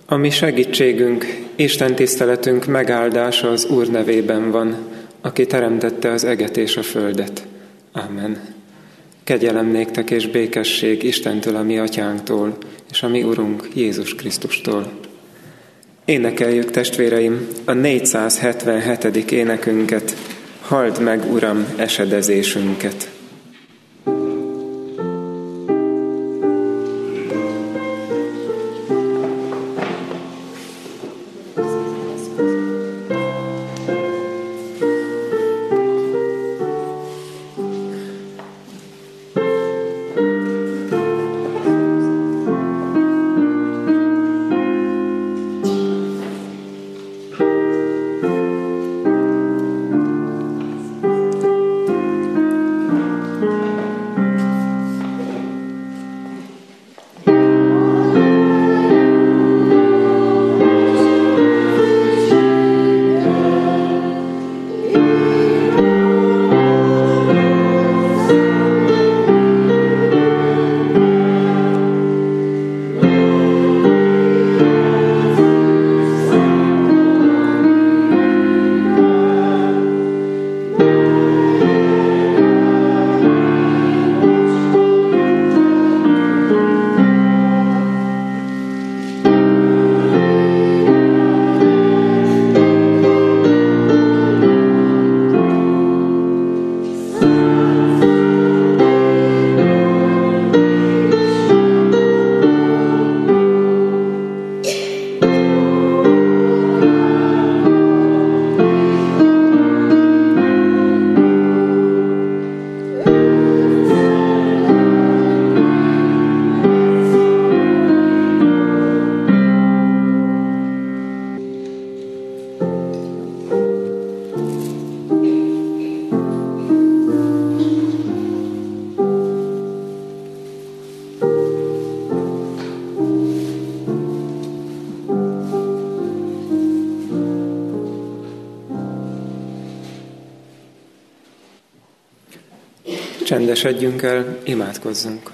A mi segítségünk, Isten tiszteletünk megáldása az Úr nevében van, aki teremtette az eget és a földet. Amen. Kegyelem néktek és békesség Istentől, a mi atyánktól, és a mi Urunk Jézus Krisztustól. Énekeljük, testvéreim, a 477. énekünket, Halld meg, Uram, esedezésünket. Csendesedjünk el, imádkozzunk.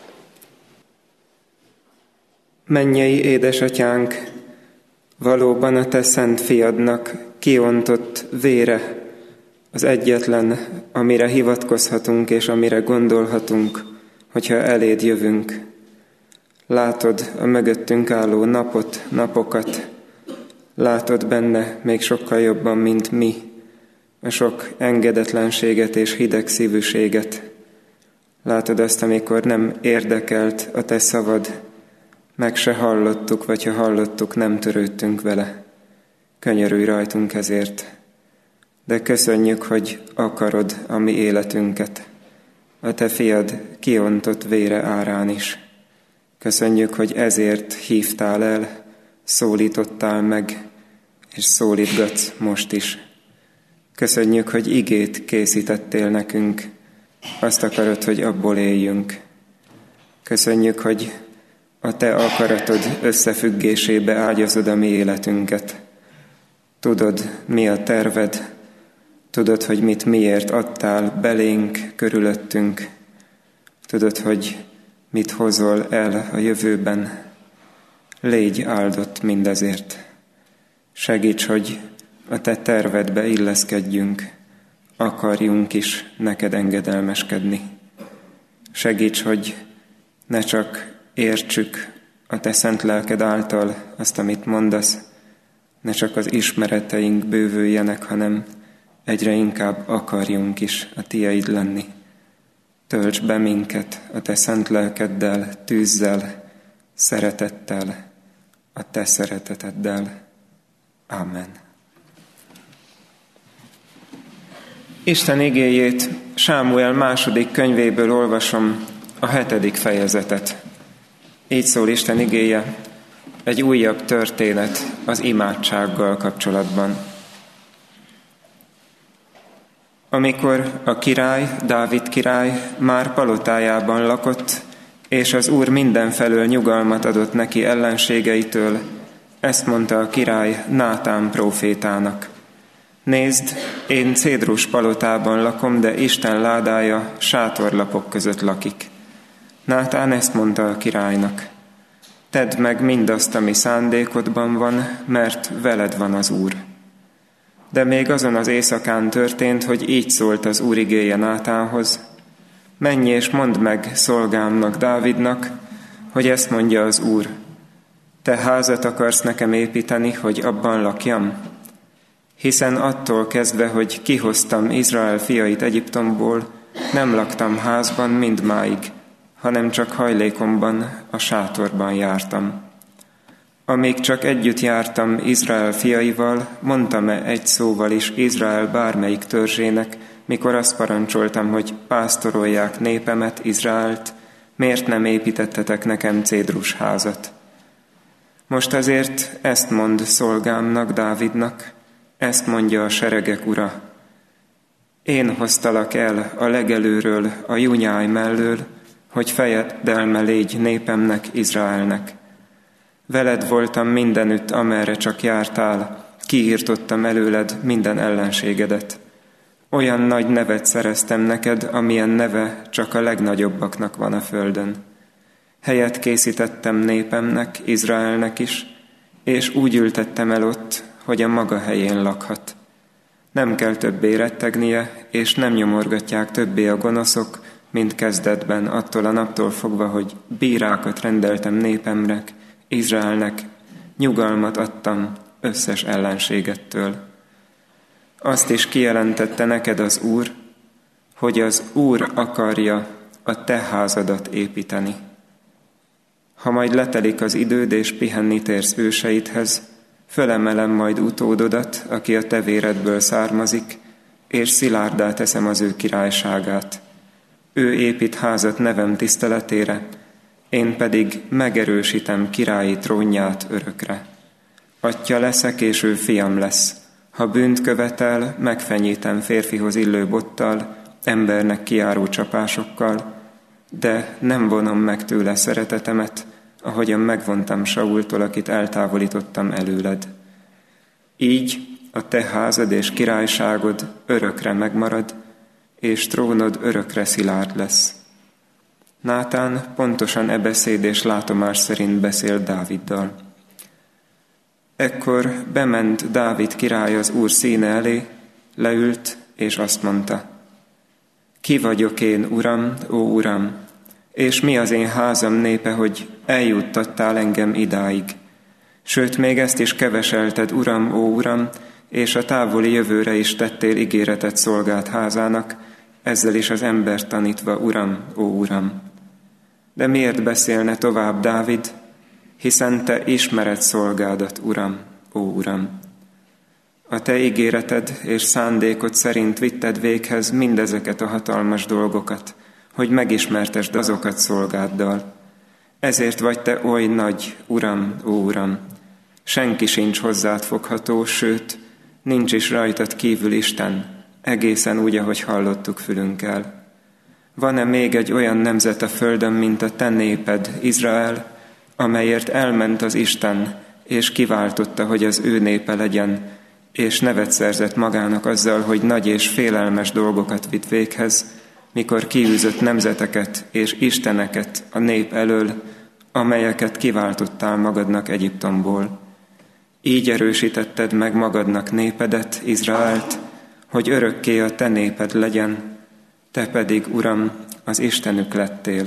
Mennyei édesatyánk, valóban a te szent fiadnak kiontott vére az egyetlen, amire hivatkozhatunk és amire gondolhatunk, hogyha eléd jövünk. Látod a mögöttünk álló napot, napokat, látod benne még sokkal jobban, mint mi, a sok engedetlenséget és hideg szívűséget. Látod azt, amikor nem érdekelt a te szavad, meg se hallottuk, vagy ha hallottuk, nem törődtünk vele. Könyörülj rajtunk ezért. De köszönjük, hogy akarod a mi életünket, a te fiad kiontott vére árán is. Köszönjük, hogy ezért hívtál el, szólítottál meg, és szólítgatsz most is. Köszönjük, hogy igét készítettél nekünk, azt akarod, hogy abból éljünk. Köszönjük, hogy a te akaratod összefüggésébe ágyazod a mi életünket. Tudod, mi a terved, tudod, hogy mit miért adtál belénk, körülöttünk. Tudod, hogy mit hozol el a jövőben. Légy áldott mindezért. Segíts, hogy a te tervedbe illeszkedjünk, akarjunk is neked engedelmeskedni. Segíts, hogy ne csak értsük a te szent lelked által azt, amit mondasz, ne csak az ismereteink bővüljenek, hanem egyre inkább akarjunk is a tieid lenni. Tölts be minket a te szent lelkeddel, tűzzel, szeretettel, a te szereteteddel. Amen. Isten igéjét Sámuel második könyvéből olvasom, a 7. fejezetet. Így szól Isten igéje, egy újabb történet az imádsággal kapcsolatban. Amikor a király, Dávid király már palotájában lakott, és az Úr mindenfelől nyugalmat adott neki ellenségeitől, ezt mondta a király Nátán prófétának. Nézd, én cédrus palotában lakom, de Isten ládája sátorlapok között lakik. Nátán ezt mondta a királynak. Tedd meg mindazt, ami szándékodban van, mert veled van az Úr. De még azon az éjszakán történt, hogy így szólt az Úr igéje Nátánhoz: menj és mondd meg szolgámnak, Dávidnak, hogy ezt mondja az Úr: te házat akarsz nekem építeni, hogy abban lakjam? Hiszen attól kezdve, hogy kihoztam Izrael fiait Egyiptomból, nem laktam házban mindmáig, hanem csak hajlékomban, a sátorban jártam. Amíg csak együtt jártam Izrael fiaival, mondtam-e egy szóval is Izrael bármelyik törzsének, mikor azt parancsoltam, hogy pásztorolják népemet, Izraelt, miért nem építettetek nekem cédrus házat? Most azért ezt mond szolgámnak, Dávidnak, ezt mondja a seregek Ura: én hoztalak el a legelőről, a júnyáj mellől, hogy fejedelme légy népemnek, Izraelnek. Veled voltam mindenütt, amerre csak jártál, kiirtottam előled minden ellenségedet. Olyan nagy nevet szereztem neked, amilyen neve csak a legnagyobbaknak van a földön. Helyet készítettem népemnek, Izraelnek is, és úgy ültettem el ott, hogy a maga helyén lakhat. Nem kell többé rettegnie, és nem nyomorgatják többé a gonoszok, mint kezdetben, attól a naptól fogva, hogy bírákat rendeltem népemnek, Izraelnek, nyugalmat adtam összes ellenségettől. Azt is kijelentette neked az Úr, hogy az Úr akarja a te házadat építeni. Ha majd letelik az időd, és pihenni térsz őseidhez, fölemelem majd utódodat, aki a te véredből származik, és szilárdá teszem az ő királyságát. Ő épít házat nevem tiszteletére, én pedig megerősítem királyi trónját örökre. Atyja leszek, és ő fiam lesz. Ha bűnt követel, megfenyítem férfihoz illő bottal, embernek kijáró csapásokkal, de nem vonom meg tőle szeretetemet, ahogyan megvontam Saultól, akit eltávolítottam előled. Így a te házad és királyságod örökre megmarad, és trónod örökre szilárd lesz. Nátán pontosan e beszéd és látomás szerint beszélt Dáviddal. Ekkor bement Dávid király az Úr színe elé, leült, és azt mondta: ki vagyok én, Uram, ó Uram, és mi az én házam népe, hogy eljuttattál engem idáig? Sőt, még ezt is keveselted, Uram, ó Uram, és a távoli jövőre is tettél ígéretet szolgád házának, ezzel is az embert tanítva, Uram, ó Uram. De miért beszélne tovább Dávid? Hiszen te ismered szolgádat, Uram, ó Uram. A te ígéreted és szándékod szerint vitted véghez mindezeket a hatalmas dolgokat, hogy megismertesd azokat szolgáddal. Ezért vagy te oly nagy, Uram, ó Uram. Senki sincs hozzád fogható, sőt, nincs is rajtad kívül Isten, egészen úgy, ahogy hallottuk fülünkkel. Van-e még egy olyan nemzet a földön, mint a te néped, Izrael, amelyért elment az Isten, és kiváltotta, hogy az ő népe legyen, és nevet szerzett magának azzal, hogy nagy és félelmes dolgokat vitt véghez, mikor kiűzött nemzeteket és isteneket a nép elől, amelyeket kiváltottál magadnak Egyiptomból. Így erősítetted meg magadnak népedet, Izraelt, hogy örökké a te néped legyen, te pedig, Uram, az Istenük lettél.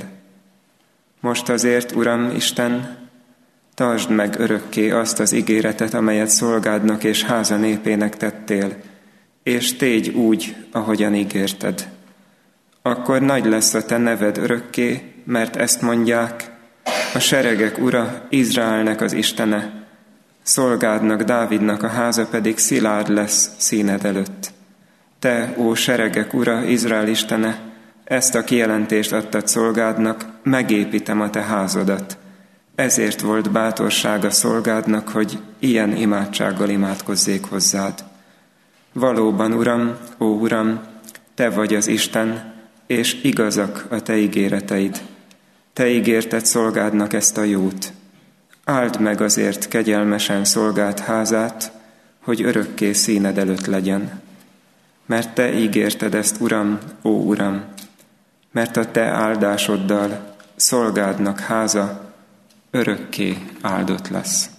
Most azért, Uram Isten, tartsd meg örökké azt az ígéretet, amelyet szolgádnak és háza népének tettél, és tégy úgy, ahogyan ígérted. Akkor nagy lesz a te neved örökké, mert ezt mondják: a seregek Ura, Izraelnek az Istene, szolgádnak, Dávidnak a háza pedig szilárd lesz színed előtt. Te, ó seregek Ura, Izrael Istene, ezt a kijelentést adtad szolgádnak, megépítem a te házadat. Ezért volt bátorság a szolgádnak, hogy ilyen imádsággal imádkozzék hozzád. Valóban, Uram, ó Uram, te vagy az Isten, és igazak a te ígéreteid. Te ígérted szolgádnak ezt a jót. Áld meg azért kegyelmesen szolgád házát, hogy örökké színed előtt legyen. Mert te ígérted ezt, Uram, ó Uram, mert a te áldásoddal szolgádnak háza örökké áldott lesz.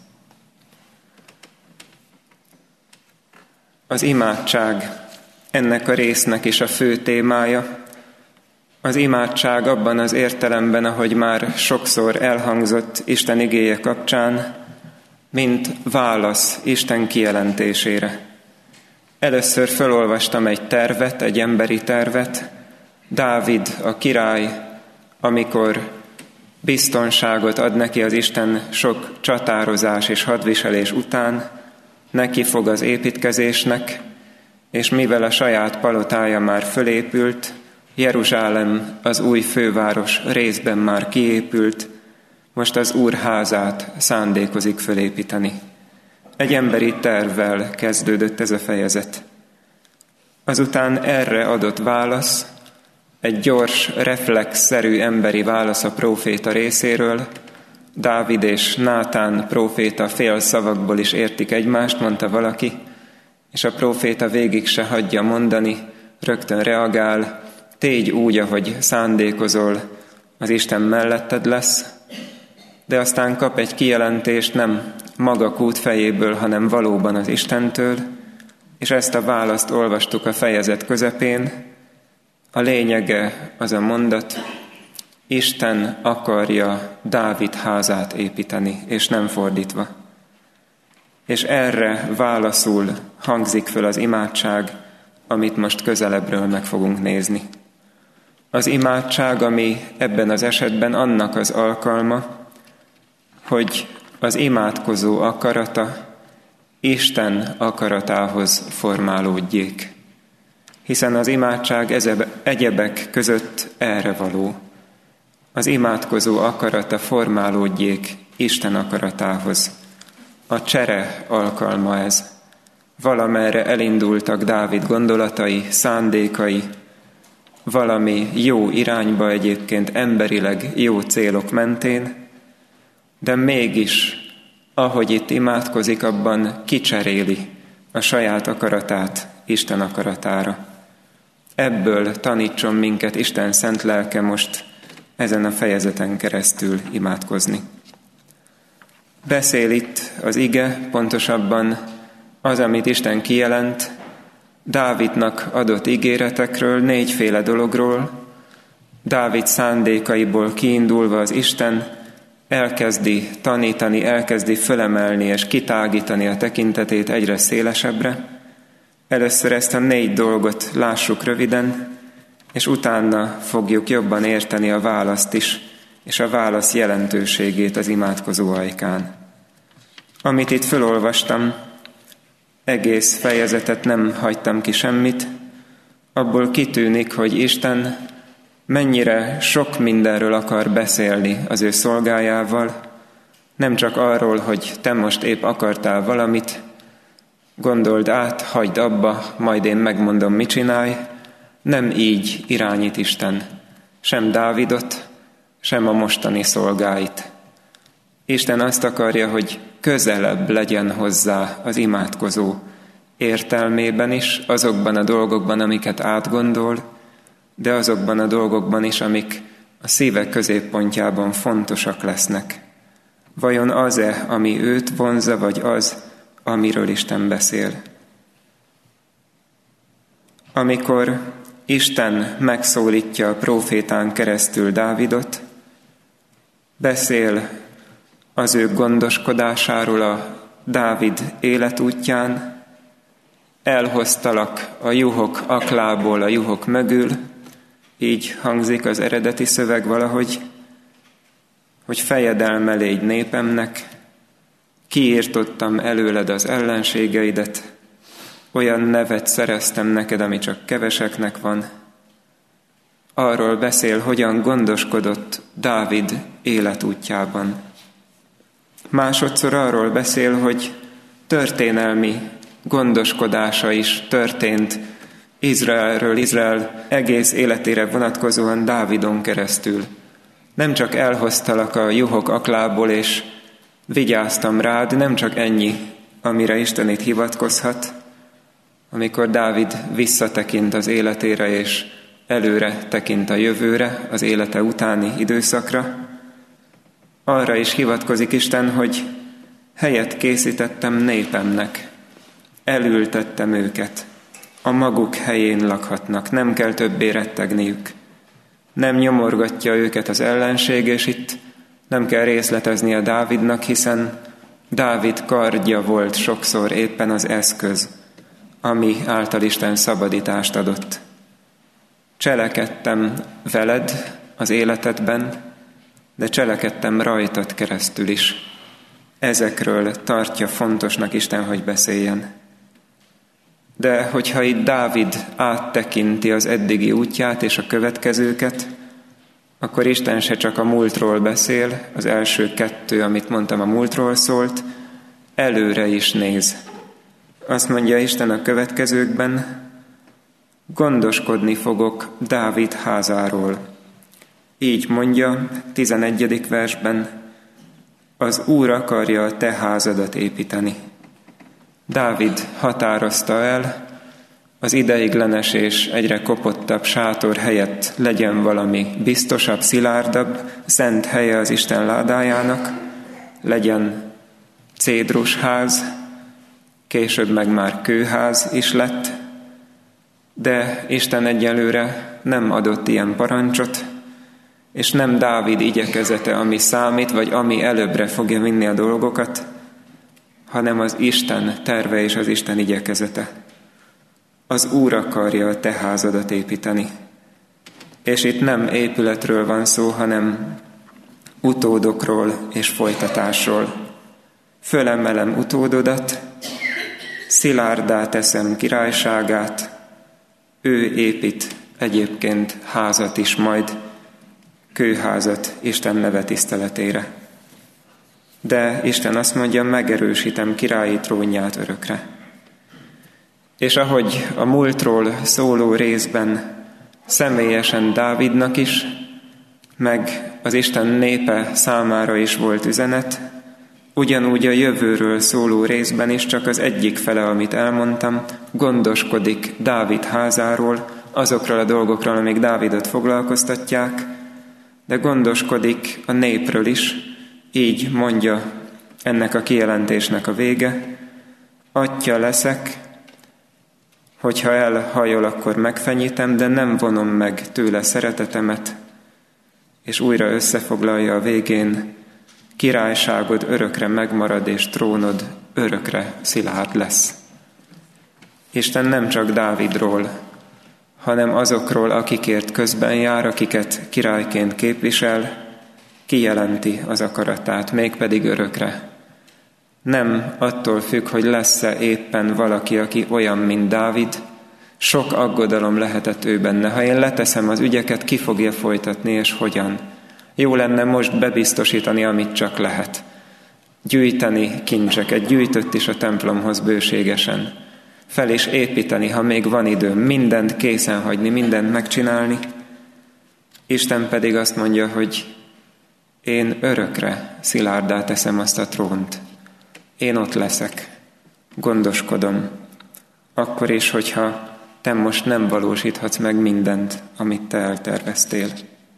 Az imádság ennek a résznek is a fő témája. Az imádság abban az értelemben, ahogy már sokszor elhangzott Isten igéje kapcsán, mint válasz Isten kijelentésére. Először felolvastam egy tervet, egy emberi tervet, Dávid, a király, amikor biztonságot ad neki az Isten sok csatározás és hadviselés után, neki fog az építkezésnek, és mivel a saját palotája már fölépült, Jeruzsálem, az új főváros részben már kiépült, most az Úr házát szándékozik fölépíteni. Egy emberi tervvel kezdődött ez a fejezet. Azután erre adott válasz, egy gyors, reflexzerű emberi válasz a próféta részéről. Dávid és Nátán próféta fél szavakból is értik egymást, mondta valaki, és a próféta végig se hagyja mondani, rögtön reagál, tégy úgy, ahogy szándékozol, az Isten melletted lesz, de aztán kap egy kijelentést nem maga kút fejéből, hanem valóban az Istentől, és ezt a választ olvastuk a fejezet közepén. A lényege az a mondat, Isten akarja Dávid házát építeni, és nem fordítva. És erre válaszul hangzik föl az imádság, amit most közelebbről meg fogunk nézni. Az imádság, ami ebben az esetben annak az alkalma, hogy az imádkozó akarata Isten akaratához formálódjék. Hiszen az imádság egyebek között erre való. Az imádkozó akarata formálódjék Isten akaratához. A csere alkalma ez. Valamerre elindultak Dávid gondolatai, szándékai, valami jó irányba egyébként emberileg jó célok mentén, de mégis, ahogy itt imádkozik, abban kicseréli a saját akaratát Isten akaratára. Ebből tanítson minket Isten szent lelke most ezen a fejezeten keresztül imádkozni. Beszél itt az ige, pontosabban az, amit Isten kijelent, Dávidnak adott ígéretekről, 4 dologról. Dávid szándékaiból kiindulva az Isten elkezdi tanítani, elkezdi fölemelni és kitágítani a tekintetét egyre szélesebbre. Először ezt a 4 dolgot lássuk röviden, és utána fogjuk jobban érteni a választ is, és a válasz jelentőségét az imádkozó ajkán. Amit itt felolvastam, egész fejezetet nem hagytam ki semmit, abból kitűnik, hogy Isten mennyire sok mindenről akar beszélni az ő szolgájával, nem csak arról, hogy te most épp akartál valamit, gondold át, hagyd abba, majd én megmondom, mit csinálj. Nem így irányít Isten, sem Dávidot, sem a mostani szolgáit. Isten azt akarja, hogy közelebb legyen hozzá az imádkozó értelmében is, azokban a dolgokban, amiket átgondol, de azokban a dolgokban is, amik a szíve középpontjában fontosak lesznek. Vajon az-e, ami őt vonzza, vagy az, amiről Isten beszél? Amikor Isten megszólítja a prófétán keresztül Dávidot, beszél az ő gondoskodásáról a Dávid életútján, elhoztalak a juhok aklából, a juhok mögül, így hangzik az eredeti szöveg valahogy, hogy fejedelme légy népemnek, kiírtottam előled az ellenségeidet, olyan nevet szereztem neked, ami csak keveseknek van. Arról beszél, hogyan gondoskodott Dávid életútjában. Másodszor arról beszél, hogy történelmi gondoskodása is történt Izraelről, Izrael egész életére vonatkozóan Dávidon keresztül. Nem csak elhoztalak a juhok aklából, és vigyáztam rád, nem csak ennyi, amire Isten itt hivatkozhat, amikor Dávid visszatekint az életére, és előre tekint a jövőre, az élete utáni időszakra, arra is hivatkozik Isten, hogy helyet készítettem népemnek, elültettem őket, a maguk helyén lakhatnak, nem kell többé rettegniük. Nem nyomorgatja őket az ellenség, és itt nem kell részleteznie Dávidnak, hiszen Dávid kardja volt sokszor éppen az eszköz, ami által Isten szabadítást adott. Cselekedtem veled az életedben, de cselekedtem rajtad keresztül is. Ezekről tartja fontosnak Isten, hogy beszéljen. De hogyha itt Dávid áttekinti az eddigi útját és a következőket, akkor Isten se csak a múltról beszél, az első 2, amit mondtam, a múltról szólt, előre is néz. Azt mondja Isten a következőkben, gondoskodni fogok Dávid házáról. Így mondja 11. versben, az Úr akarja a te házadat építeni. Dávid határozta el, az ideiglenes és egyre kopottabb sátor helyett legyen valami biztosabb, szilárdabb, szent helye az Isten ládájának, legyen cédrusház, később meg már kőház is lett, de Isten egyelőre nem adott ilyen parancsot, és nem Dávid igyekezete, ami számít, vagy ami előbbre fogja vinni a dolgokat, hanem az Isten terve és az Isten igyekezete. Az Úr akarja a te házadat építeni. És itt nem épületről van szó, hanem utódokról és folytatásról. Fölemelem utódodat, szilárdá teszem királyságát, ő épít egyébként házat is majd, kőházat Isten neve tiszteletére. De Isten azt mondja, megerősítem királyi trónját örökre. És ahogy a múltról szóló részben személyesen Dávidnak is, meg az Isten népe számára is volt üzenet, ugyanúgy a jövőről szóló részben is csak az egyik fele, amit elmondtam, gondoskodik Dávid házáról, azokról a dolgokról, amik Dávidot foglalkoztatják, de gondoskodik a népről is, így mondja ennek a kijelentésnek a vége, atya leszek, hogyha elhajol, akkor megfenyítem, de nem vonom meg tőle szeretetemet, és újra összefoglalja a végén, királyságod örökre megmarad, és trónod örökre szilárd lesz. Isten nem csak Dávidról, hanem azokról, akikért közben jár, akiket királyként képvisel, kijelenti az akaratát, mégpedig örökre. Nem attól függ, hogy lesz-e éppen valaki, aki olyan, mint Dávid, sok aggodalom lehetett ő benne. Ha én leteszem az ügyeket, ki fogja folytatni, és hogyan? Jó lenne most bebiztosítani, amit csak lehet. Gyűjteni kincseket, gyűjtött is a templomhoz bőségesen. Fel is építeni, ha még van időm, mindent készen hagyni, mindent megcsinálni. Isten pedig azt mondja, hogy én örökre szilárdá teszem azt a trónt. Én ott leszek, gondoskodom. Akkor is, hogyha te most nem valósíthatsz meg mindent, amit te elterveztél.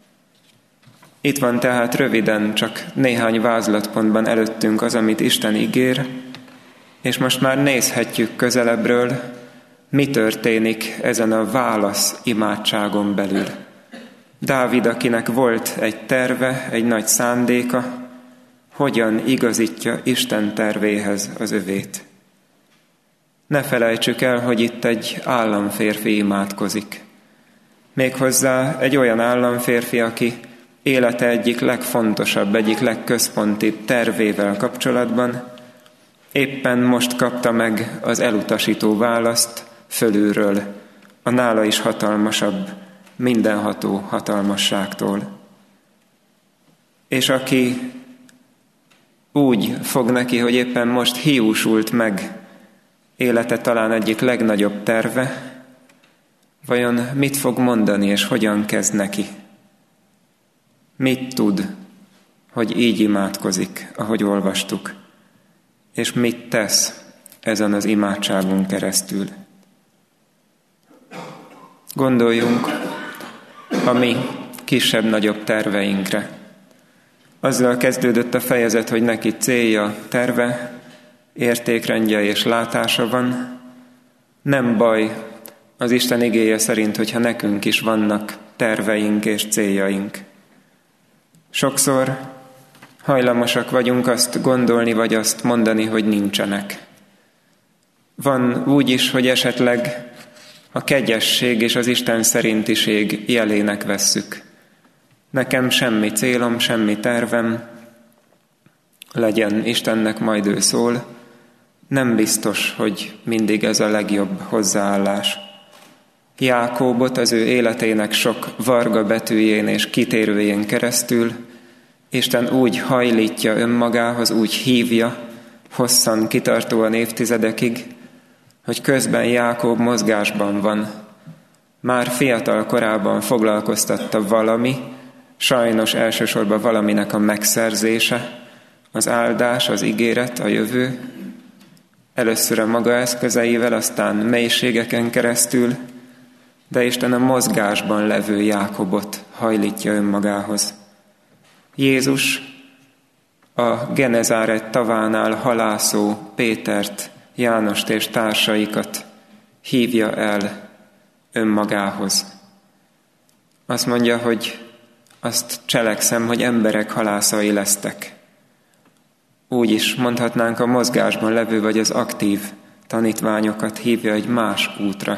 Itt van tehát röviden, csak néhány vázlatpontban előttünk az, amit Isten ígér, és most már nézhetjük közelebbről, mi történik ezen a válasz imádságon belül. Dávid, akinek volt egy terve, egy nagy szándéka, hogyan igazítja Isten tervéhez az övét. Ne felejtsük el, hogy itt egy államférfi imádkozik. Méghozzá egy olyan államférfi, aki élete egyik legfontosabb, egyik legközpontibb tervével kapcsolatban éppen most kapta meg az elutasító választ fölülről, a nála is hatalmasabb, mindenható hatalmasságtól. És aki úgy fog neki, hogy éppen most hiúsult meg élete talán egyik legnagyobb terve, vajon mit fog mondani, és hogyan kezd neki? Mit tud, hogy így imádkozik, ahogy olvastuk, és mit tesz ezen az imádságon keresztül? Gondoljunk a mi kisebb-nagyobb terveinkre. Azzal kezdődött a fejezet, hogy neki célja, terve, értékrendje és látása van. Nem baj az Isten igéje szerint, hogyha nekünk is vannak terveink és céljaink. Sokszor hajlamosak vagyunk azt gondolni, vagy azt mondani, hogy nincsenek. Van úgy is, hogy esetleg a kegyesség és az Isten szerintiség jelének vesszük. Nekem semmi célom, semmi tervem, legyen Istennek, majd ő szól. Nem biztos, hogy mindig ez a legjobb hozzáállás. Jákóbot az ő életének sok varga betűjén és kitérőjén keresztül Isten úgy hajlítja önmagához, úgy hívja, hosszan, kitartóan évtizedekig, hogy közben Jákob mozgásban van. Már fiatal korában foglalkoztatta valami, sajnos elsősorban valaminek a megszerzése, az áldás, az ígéret, a jövő, először a maga eszközeivel, aztán mélységeken keresztül, de Isten a mozgásban levő Jákobot hajlítja önmagához. Jézus a Genezáret tavánál halászó Pétert, Jánost és társaikat hívja el önmagához. Azt mondja, hogy azt cselekszem, hogy emberek halászai lesztek. Úgy is mondhatnánk, a mozgásban levő vagy az aktív tanítványokat hívja egy más útra.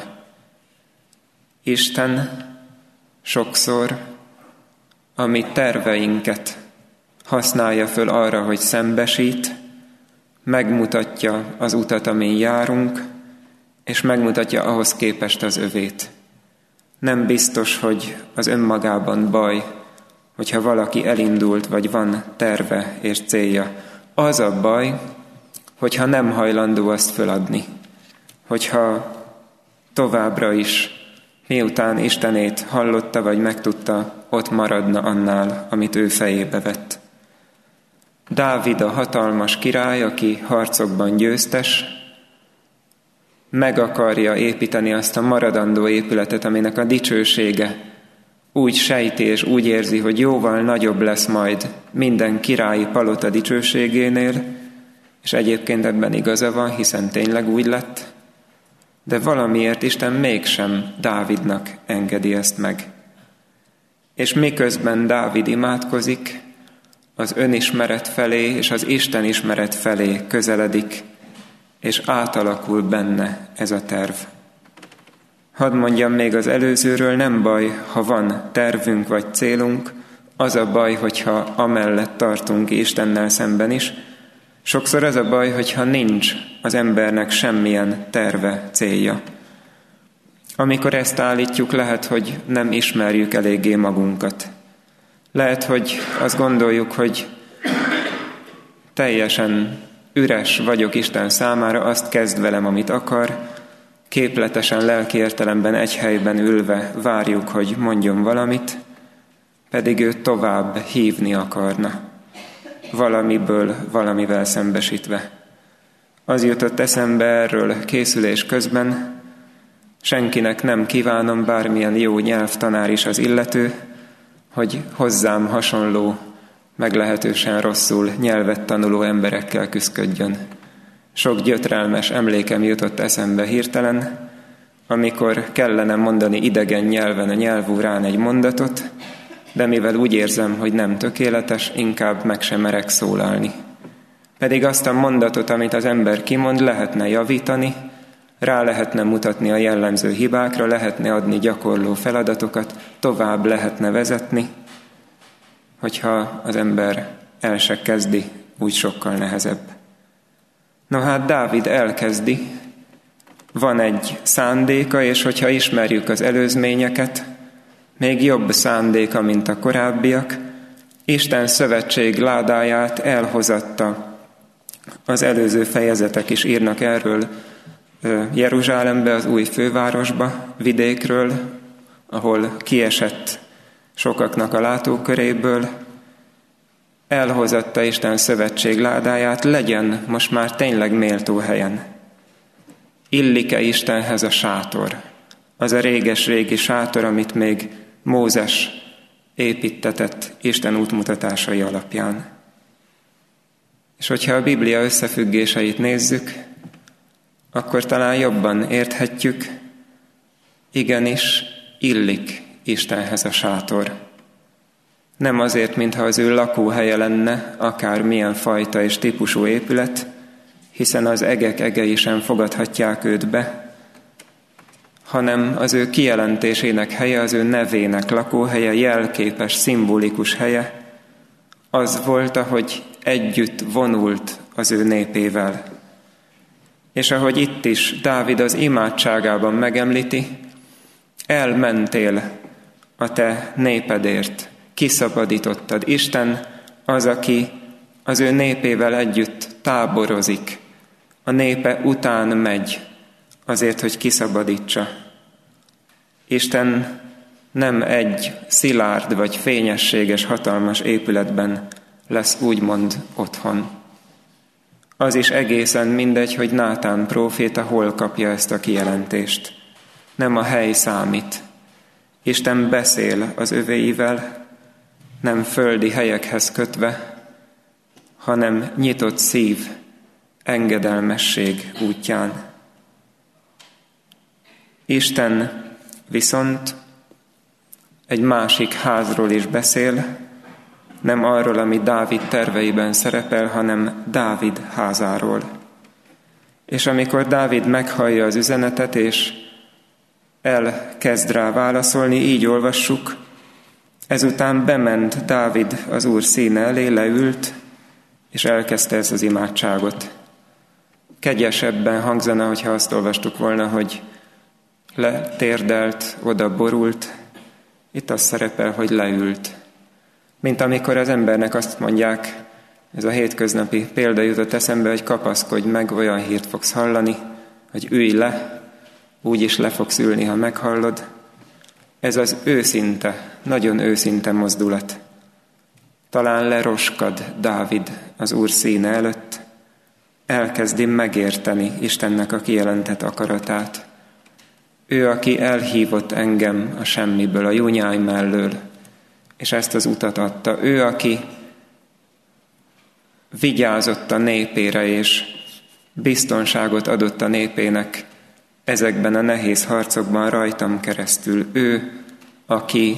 Isten sokszor a mi terveinket használja föl arra, hogy szembesít, megmutatja az utat, amin járunk, és megmutatja ahhoz képest az övét. Nem biztos, hogy az önmagában baj, hogyha valaki elindult, vagy van terve és célja. Az a baj, hogyha nem hajlandó azt föladni. Hogyha továbbra is, miután Istenét hallotta, vagy megtudta, ott maradna annál, amit ő fejébe vett. Dávid a hatalmas király, aki harcokban győztes, meg akarja építeni azt a maradandó épületet, aminek a dicsősége úgy sejti és úgy érzi, hogy jóval nagyobb lesz majd minden királyi palota dicsőségénél, és egyébként ebben igaza van, hiszen tényleg úgy lett, de valamiért Isten mégsem Dávidnak engedi ezt meg. És miközben Dávid imádkozik, az önismeret felé és az Isten ismeret felé közeledik, és átalakul benne ez a terv. Hadd mondjam még az előzőről, nem baj, ha van tervünk vagy célunk, az a baj, hogyha amellett tartunk Istennel szemben is. Sokszor az a baj, hogyha nincs az embernek semmilyen terve, célja. Amikor ezt állítjuk, lehet, hogy nem ismerjük eléggé magunkat. Lehet, hogy azt gondoljuk, hogy teljesen üres vagyok Isten számára, azt kezd velem, amit akar, képletesen, lelki értelemben egy helyben ülve várjuk, hogy mondjon valamit, pedig ő tovább hívni akarna, valamiből, valamivel szembesítve. Az jutott eszembe erről készülés közben, senkinek nem kívánom, bármilyen jó nyelvtanár is az illető, hogy hozzám hasonló, meglehetősen rosszul nyelvet tanuló emberekkel küszködjön. Sok gyötrelmes emlékem jutott eszembe hirtelen, amikor kellene mondani idegen nyelven a nyelvórán egy mondatot, de mivel úgy érzem, hogy nem tökéletes, inkább meg sem merek szólalni. Pedig azt a mondatot, amit az ember kimond, lehetne javítani, rá lehetne mutatni a jellemző hibákra, lehetne adni gyakorló feladatokat, tovább lehetne vezetni, hogyha az ember el se kezdi, úgy sokkal nehezebb. No hát Dávid elkezdi, van egy szándéka, és hogyha ismerjük az előzményeket, még jobb szándéka, mint a korábbiak, Isten szövetség ládáját elhozatta. Az előző fejezetek is írnak erről Jeruzsálembe, az új fővárosba, vidékről, ahol kiesett sokaknak a látóköréből. Elhozatta Isten szövetség ládáját, legyen most már tényleg méltó helyen. Illik-e Istenhez a sátor? Az a réges-régi sátor, amit még Mózes építtetett Isten útmutatásai alapján. És hogyha a Biblia összefüggéseit nézzük, akkor talán jobban érthetjük, igenis illik Istenhez a sátor. Nem azért, mintha az ő lakóhelye lenne akár milyen fajta és típusú épület, hiszen az egek egei sem fogadhatják őt be, hanem az ő kijelentésének helye, az ő nevének lakóhelye, jelképes, szimbolikus helye, az volt, ahogy együtt vonult az ő népével. És ahogy itt is Dávid az imádságában megemlíti, elmentél a te népedért, kiszabadítottad. Isten az, aki az ő népével együtt táborozik, a népe után megy azért, hogy kiszabadítsa. Isten nem egy szilárd vagy fényességes, hatalmas épületben lesz úgymond otthon. Az is egészen mindegy, hogy Nátán próféta hol kapja ezt a kijelentést. Nem a hely számít. Isten beszél az övéivel, nem földi helyekhez kötve, hanem nyitott szív, engedelmesség útján. Isten viszont egy másik házról is beszél, nem arról, ami Dávid terveiben szerepel, hanem Dávid házáról. És amikor Dávid meghallja az üzenetet, és elkezd rá válaszolni, így olvassuk, ezután bement Dávid az Úr színe elé, leült, és elkezdte ezt az imádságot. Kegyesebben hangzana, hogyha azt olvastuk volna, hogy letérdelt, oda borult. Itt az szerepel, hogy leült. Mint amikor az embernek azt mondják, ez a hétköznapi példa jutott eszembe, hogy kapaszkodj meg, olyan hírt fogsz hallani, hogy ülj le, úgyis le fogsz ülni, ha meghallod. Ez az őszinte, nagyon őszinte mozdulat. Talán leroskad Dávid az Úr színe előtt, elkezdi megérteni Istennek a kijelentett akaratát. Ő, aki elhívott engem a semmiből, a junyáj mellől, és ezt az utat adta. Ő, aki vigyázott a népére, és biztonságot adott a népének ezekben a nehéz harcokban rajtam keresztül. Ő, aki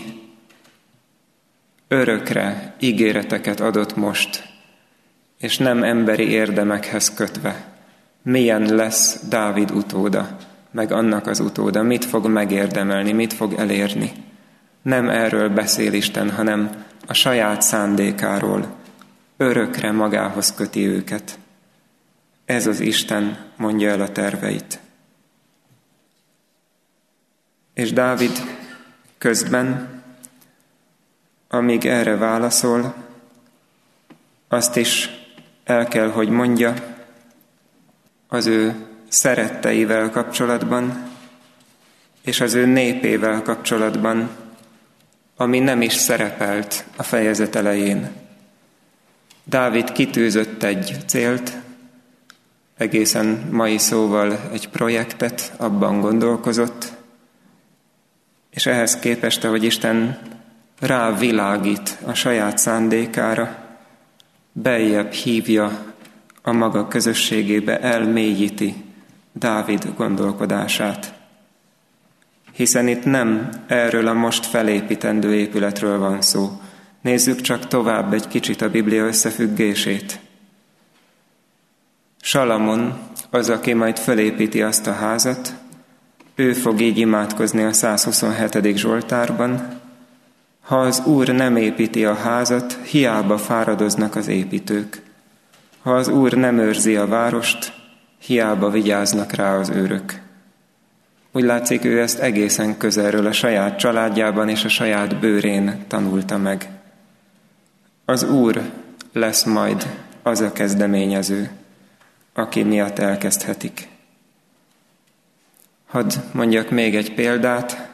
örökre ígéreteket adott most, és nem emberi érdemekhez kötve. Milyen lesz Dávid utóda, meg annak az utóda, mit fog megérdemelni, mit fog elérni. Nem erről beszél Isten, hanem a saját szándékáról. Örökre magához köti őket. Ez az Isten mondja el a terveit. És Dávid közben, amíg erre válaszol, azt is el kell, hogy mondja az ő szeretteivel kapcsolatban, és az ő népével kapcsolatban, ami nem is szerepelt a fejezet elején. Dávid kitűzött egy célt, egészen mai szóval egy projektet, abban gondolkozott, és ehhez képest, ahogy Isten rávilágít a saját szándékára, beljebb hívja a maga közösségébe, elmélyíti Dávid gondolkodását. Hiszen itt nem erről a most felépítendő épületről van szó. Nézzük csak tovább egy kicsit a Biblia összefüggését. Salamon, az, aki majd felépíti azt a házat, ő fog így imádkozni a 127. Zsoltárban: ha az Úr nem építi a házat, hiába fáradoznak az építők. Ha az Úr nem őrzi a várost, hiába vigyáznak rá az őrök. Úgy látszik, ő ezt egészen közelről a saját családjában és a saját bőrén tanulta meg. Az Úr lesz majd az a kezdeményező, aki miatt elkezdhetik. Hadd mondjak még egy példát.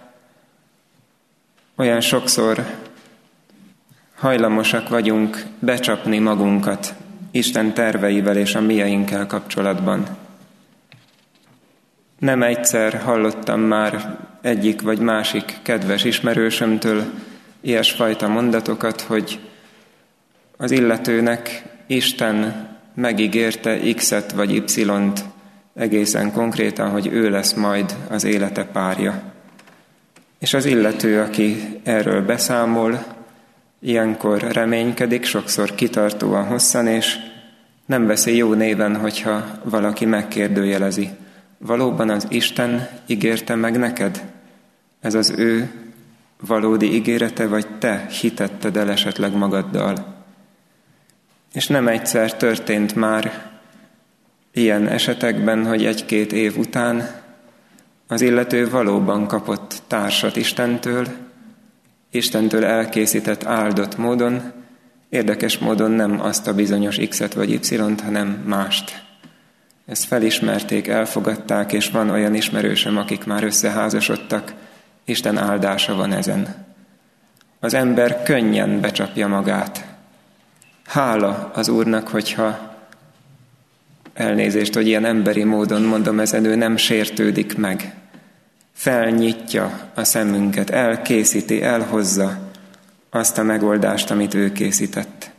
Olyan sokszor hajlamosak vagyunk becsapni magunkat Isten terveivel és a mieinkkel kapcsolatban. Nem egyszer hallottam már egyik vagy másik kedves ismerősömtől, ilyesfajta mondatokat, hogy az illetőnek Isten megígérte X-et vagy Y-t egészen konkrétan, hogy ő lesz majd az élete párja. És az illető, aki erről beszámol, ilyenkor reménykedik, sokszor kitartóan hosszan, és nem veszi jó néven, hogyha valaki megkérdőjelezi. Valóban az Isten ígérte meg neked? Ez az ő valódi ígérete, vagy te hitetted el esetleg magaddal? És nem egyszer történt már ilyen esetekben, hogy 1-2 év után az illető valóban kapott társat Istentől elkészített áldott módon, érdekes módon nem azt a bizonyos X-et vagy Y-t, hanem mást. Ezt felismerték, elfogadták, és van olyan ismerősöm, akik már összeházasodtak, Isten áldása van ezen. Az ember könnyen becsapja magát. Hála az Úrnak, hogyha elnézést, hogy ilyen emberi módon mondom, ezen ő nem sértődik meg. Felnyitja a szemünket, elkészíti, elhozza azt a megoldást, amit ő készített.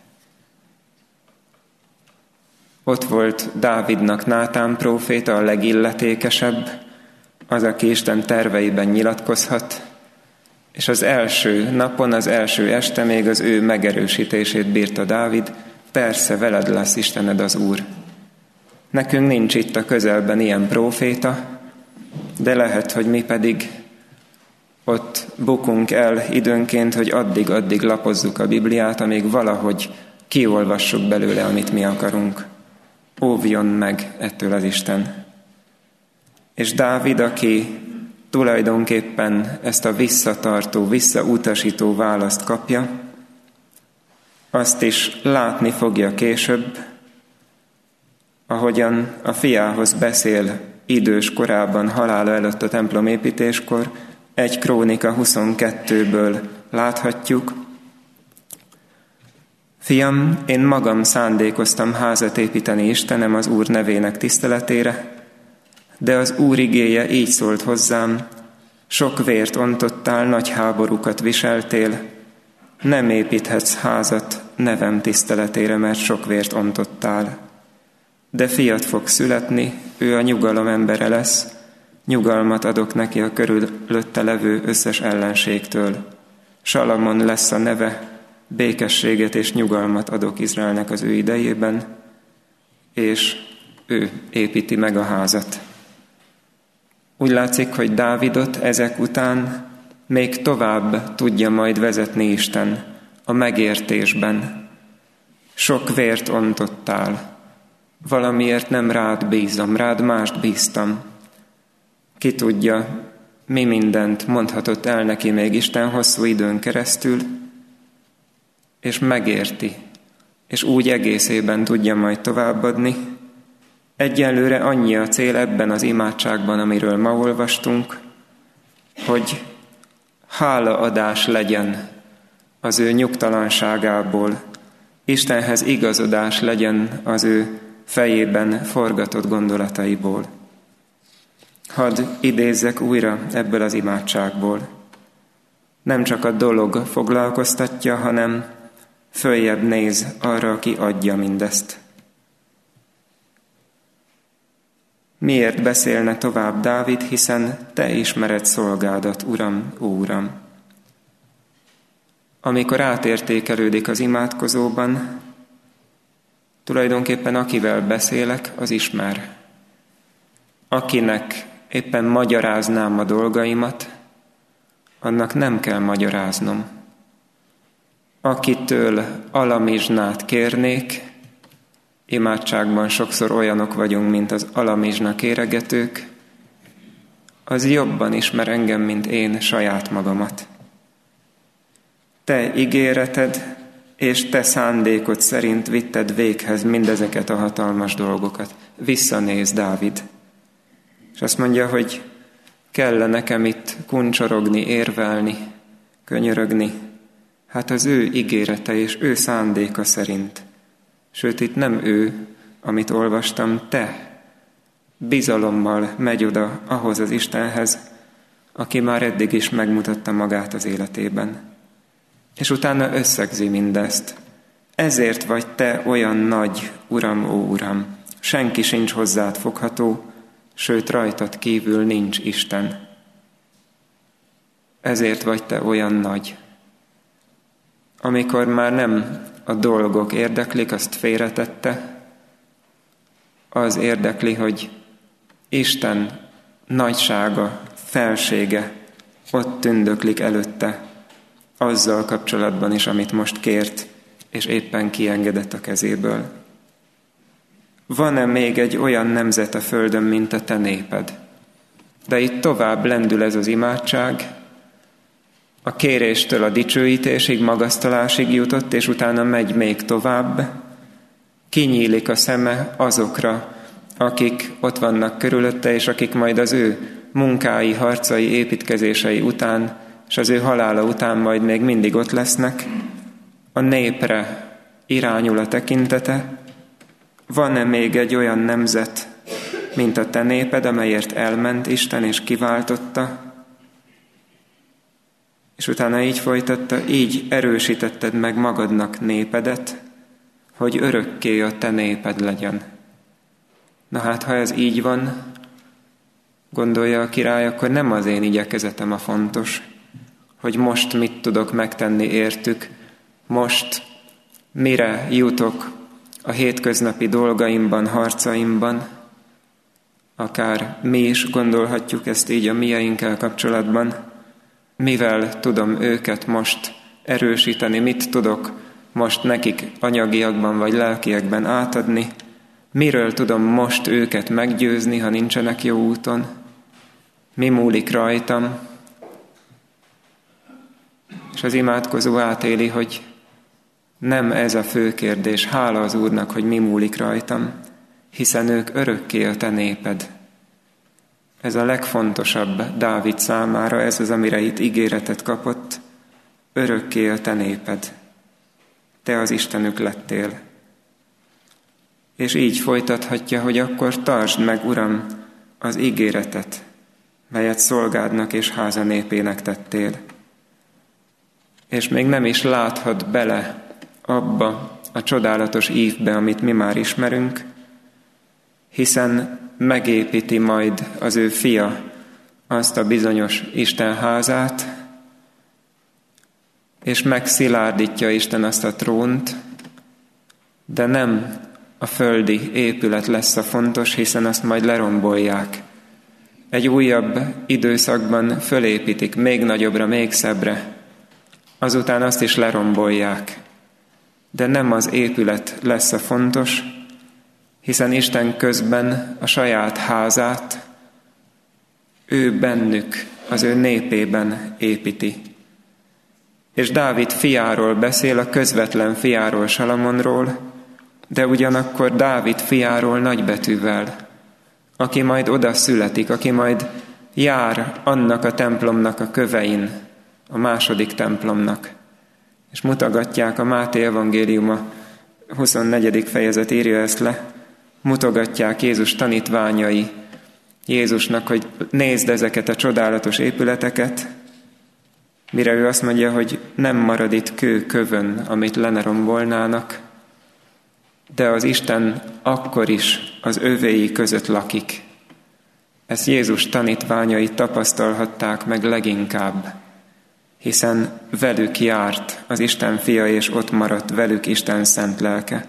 Ott volt Dávidnak Nátán próféta, a legilletékesebb, az, aki Isten terveiben nyilatkozhat, és az első napon, az első este még az ő megerősítését bírta Dávid, persze veled lesz Istened az Úr. Nekünk nincs itt a közelben ilyen próféta, de lehet, hogy mi pedig ott bukunk el időnként, hogy addig lapozzuk a Bibliát, amíg valahogy kiolvassuk belőle, amit mi akarunk. Óvjon meg ettől az Isten. És Dávid, aki tulajdonképpen ezt a visszatartó, visszautasító választ kapja, azt is látni fogja később, ahogyan a fiához beszél idős korában, halála előtt a templom építéskor, 1 Krónika 22-ből láthatjuk. Fiam, én magam szándékoztam házat építeni Istenem az Úr nevének tiszteletére, de az Úr igéje így szólt hozzám, sok vért ontottál, nagy háborúkat viseltél, nem építhetsz házat nevem tiszteletére, mert sok vért ontottál. De fiat fog születni, ő a nyugalom embere lesz, nyugalmat adok neki a körülötte levő összes ellenségtől. Salamon lesz a neve, békességet és nyugalmat adok Izraelnek az ő idejében, és ő építi meg a házat. Úgy látszik, hogy Dávidot ezek után még tovább tudja majd vezetni Isten a megértésben. Sok vért ontottál, valamiért nem rád bízom, rád mást bíztam. Ki tudja, mi mindent mondhatott el neki még Isten hosszú időn keresztül, és megérti, és úgy egészében tudja majd továbbadni. Egyelőre annyi a cél ebben az imádságban, amiről ma olvastunk, hogy hálaadás legyen az ő nyugtalanságából, Istenhez igazodás legyen az ő fejében forgatott gondolataiból. Hadd idézzek újra ebből az imádságból. Nem csak a dolog foglalkoztatja, hanem följebb néz arra, aki adja mindezt. Miért beszélne tovább Dávid, hiszen te ismered szolgádat, Uram, ó Uram. Amikor átértékelődik az imádkozóban, tulajdonképpen akivel beszélek, az ismer. Akinek éppen magyaráznám a dolgaimat, annak nem kell magyaráznom. Akitől alamizsnát kérnék, imádságban sokszor olyanok vagyunk, mint az alamizsna kéregetők, az jobban ismer engem, mint én saját magamat. Te ígéreted és te szándékod szerint vitted véghez mindezeket a hatalmas dolgokat. Visszanéz Dávid. És azt mondja, hogy kell nekem itt kuncsorogni, érvelni, könyörögni. Hát az ő ígérete és ő szándéka szerint. Sőt, itt nem ő, amit olvastam, te bizalommal megy oda ahhoz az Istenhez, aki már eddig is megmutatta magát az életében. És utána összegzi mindezt. Ezért vagy te olyan nagy, Uram, ó Uram, senki sincs hozzád fogható, sőt rajtad kívül nincs Isten. Ezért vagy te olyan nagy. Amikor már nem a dolgok érdeklik, azt félretette, az érdekli, hogy Isten nagysága, felsége ott tündöklik előtte, azzal kapcsolatban is, amit most kért, és éppen kiengedett a kezéből. Van-e még egy olyan nemzet a földön, mint a te néped? De itt tovább lendül ez az imádság, a kéréstől a dicsőítésig, magasztalásig jutott, és utána megy még tovább, kinyílik a szeme azokra, akik ott vannak körülötte, és akik majd az ő munkái, harcai, építkezései után, és az ő halála után majd még mindig ott lesznek, a népre irányul a tekintete. Van-e még egy olyan nemzet, mint a te néped, amelyért elment Isten és kiváltotta? És utána így folytatta, így erősítetted meg magadnak népedet, hogy örökké a te néped legyen. Na hát, ha ez így van, gondolja a király, akkor nem az én igyekezetem a fontos, hogy most mit tudok megtenni értük, most mire jutok a hétköznapi dolgaimban, harcaimban, akár mi is gondolhatjuk ezt így a mieinkkel kapcsolatban, mivel tudom őket most erősíteni, mit tudok most nekik anyagiakban vagy lelkiekben átadni, miről tudom most őket meggyőzni, ha nincsenek jó úton, mi múlik rajtam. És az imádkozó átéli, hogy nem ez a fő kérdés, hála az Úrnak, hogy mi múlik rajtam, hiszen ők örökké a te néped. Ez a legfontosabb Dávid számára, ez az, amire itt ígéretet kapott, örökké a te néped. Te az Istenük lettél. És így folytathatja, hogy akkor tartsd meg, Uram, az ígéretet, melyet szolgádnak és háza népének tettél. És még nem is láthat bele abba a csodálatos ívbe, amit mi már ismerünk, hiszen megépíti majd az ő fia azt a bizonyos Isten házát, és megszilárdítja Isten azt a trónt, de nem a földi épület lesz a fontos, hiszen azt majd lerombolják. Egy újabb időszakban fölépítik, még nagyobbra, még szebbre, azután azt is lerombolják. De nem az épület lesz a fontos, hiszen Isten közben a saját házát ő bennük, az ő népében építi. És Dávid fiáról beszél, a közvetlen fiáról, Salamonról, de ugyanakkor Dávid fiáról nagybetűvel, aki majd oda születik, aki majd jár annak a templomnak a kövein, a második templomnak. És mutogatják, a Máté evangéliuma 24. fejezet írja ezt le, mutogatják Jézus tanítványai Jézusnak, hogy nézd ezeket a csodálatos épületeket, mire ő azt mondja, hogy nem marad itt kő kövön, amit le ne rombolnának, de az Isten akkor is az övéi között lakik. Ezt Jézus tanítványai tapasztalhatták meg leginkább, hiszen velük járt az Isten fia, és ott maradt velük Isten szent lelke.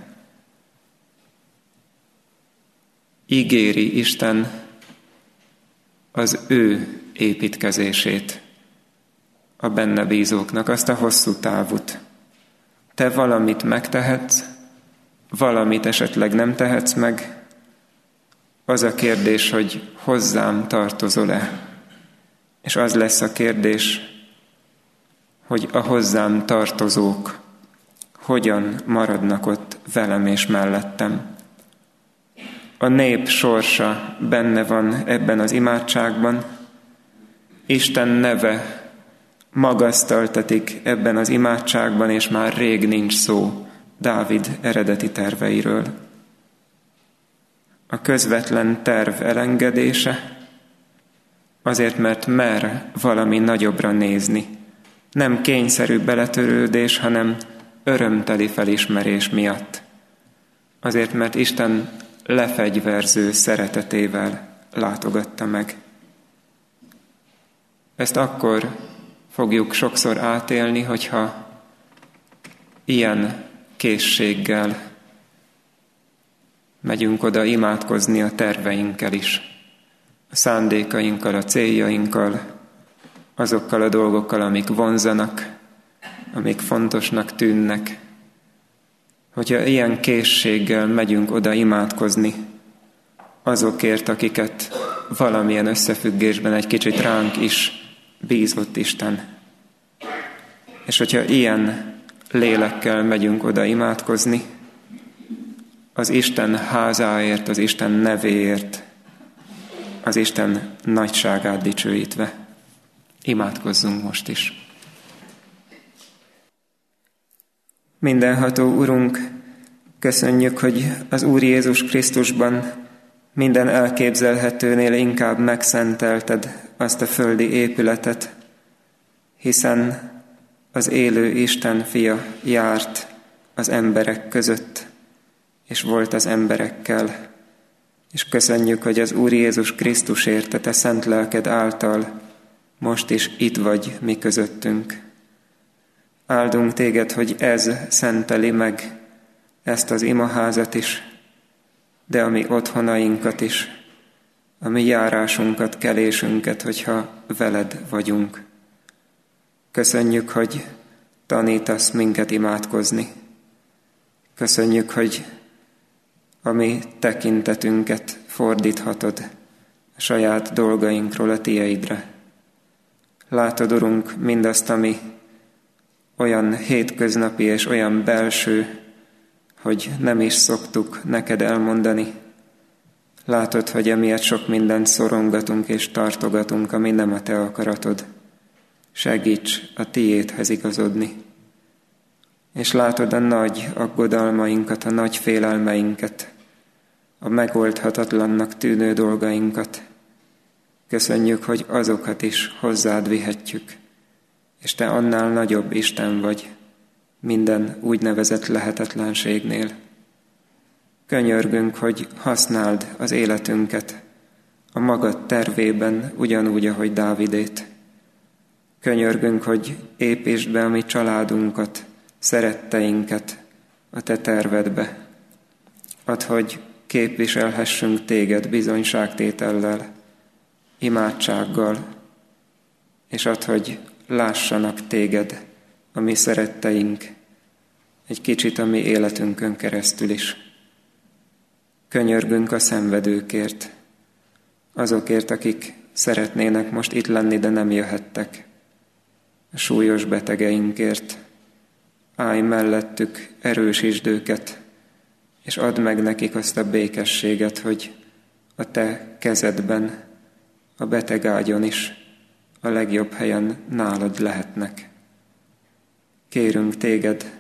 Ígéri Isten az ő építkezését a benne bízóknak, azt a hosszú távút. Te valamit megtehetsz, valamit esetleg nem tehetsz meg. Az a kérdés, hogy hozzám tartozol-e? És az lesz a kérdés, hogy a hozzám tartozók hogyan maradnak ott velem és mellettem. A nép sorsa benne van ebben az imádságban. Isten neve magasztaltatik ebben az imádságban, és már rég nincs szó Dávid eredeti terveiről. A közvetlen terv elengedése, azért mert mer valami nagyobbra nézni, Nem kényszerű beletörődés, hanem örömteli felismerés miatt. Azért, mert Isten lefegyverző szeretetével látogatta meg. Ezt akkor fogjuk sokszor átélni, hogyha ilyen készséggel megyünk oda imádkozni a terveinkkel is, a szándékainkkal, a céljainkkal, azokkal a dolgokkal, amik vonzanak, amik fontosnak tűnnek. Hogyha ilyen készséggel megyünk oda imádkozni azokért, akiket valamilyen összefüggésben egy kicsit ránk is bízott Isten. És hogyha ilyen lélekkel megyünk oda imádkozni, az Isten házáért, az Isten nevéért, az Isten nagyságát dicsőítve. Imádkozzunk most is. Mindenható Urunk, köszönjük, hogy az Úr Jézus Krisztusban minden elképzelhetőnél inkább megszentelted azt a földi épületet, hiszen az élő Isten fia járt az emberek között, és volt az emberekkel. És köszönjük, hogy az Úr Jézus Krisztusért, a te szent lelked által most is itt vagy mi közöttünk. Áldunk téged, hogy ez szenteli meg ezt az imaházat is, de a mi otthonainkat is, a mi járásunkat, kelésünket, hogyha veled vagyunk. Köszönjük, hogy tanítasz minket imádkozni. Köszönjük, hogy a mi tekintetünket fordíthatod a saját dolgainkról a tieidre. Látod, Urunk, mindazt, ami olyan hétköznapi és olyan belső, hogy nem is szoktuk neked elmondani. Látod, hogy emiatt sok mindent szorongatunk és tartogatunk, ami nem a te akaratod. Segíts a tiédhez igazodni. És látod a nagy aggodalmainkat, a nagy félelmeinket, a megoldhatatlannak tűnő dolgainkat. Köszönjük, hogy azokat is hozzád vihetjük, és te annál nagyobb Isten vagy minden úgynevezett lehetetlenségnél. Könyörgünk, hogy használd az életünket a magad tervében, ugyanúgy, ahogy Dávidét. Könyörgünk, hogy építsd be a mi családunkat, szeretteinket a te tervedbe. Add, hogy képviselhessünk téged bizonyságtétellel, imádsággal, és add, hogy lássanak téged a mi szeretteink, egy kicsit a mi életünkön keresztül is. Könyörgünk a szenvedőkért, azokért, akik szeretnének most itt lenni, de nem jöhettek, a súlyos betegeinkért. Állj mellettük, erősítsd őket, és add meg nekik azt a békességet, hogy a te kezedben, a betegágyon is, a legjobb helyen nálad lehetnek. Kérünk téged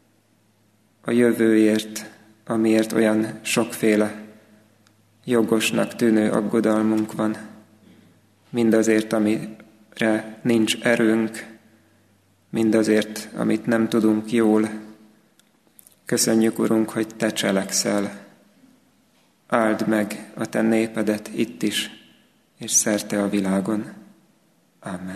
a jövőért, amiért olyan sokféle jogosnak tűnő aggodalmunk van, mindazért, amire nincs erőnk, mindazért, amit nem tudunk jól. Köszönjük, Urunk, hogy te cselekszel. Áld meg a te népedet itt is, és szerte a világon. Amen.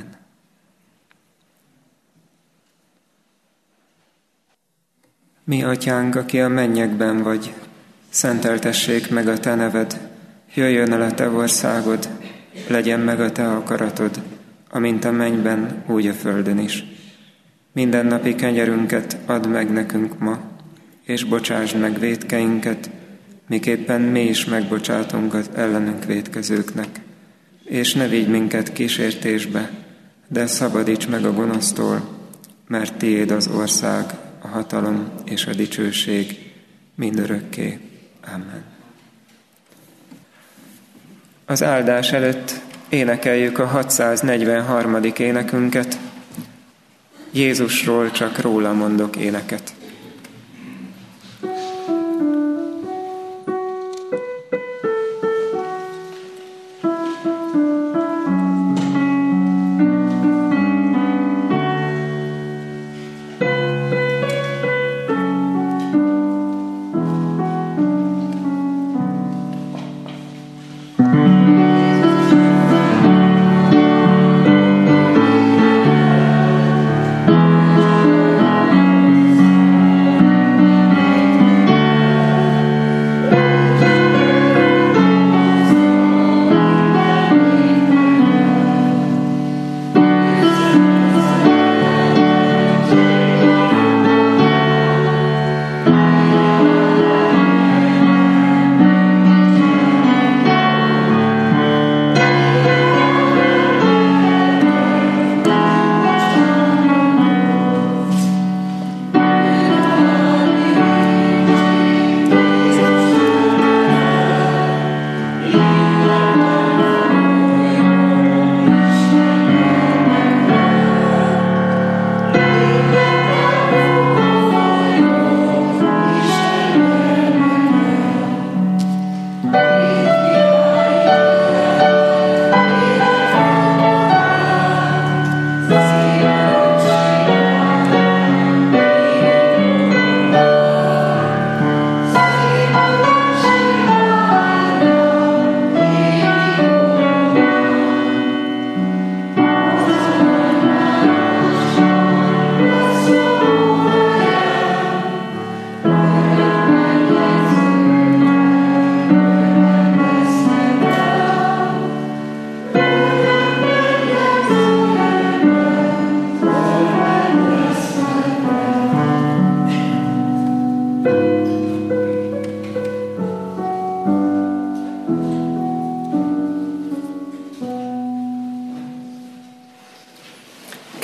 Mi atyánk, aki a mennyekben vagy, szenteltessék meg a te neved, jöjjön el a te országod, legyen meg a te akaratod, amint a mennyben, úgy a földön is. Mindennapi kenyerünket add meg nekünk ma, és bocsásd meg vétkeinket, miképpen mi is megbocsátunk az ellenünk vétkezőknek. És ne vigy minket kísértésbe, de szabadíts meg a gonosztól, mert tiéd az ország, a hatalom és a dicsőség mindörökké. Amen. Az áldás előtt énekeljük a 643. énekünket, Jézusról csak róla mondok éneket.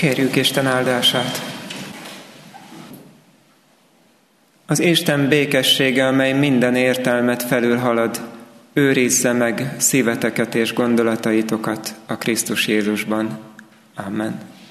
Kérjük Isten áldását. Az Isten békessége, amely minden értelmet felülhalad, őrizze meg szíveteket és gondolataitokat a Krisztus Jézusban. Amen.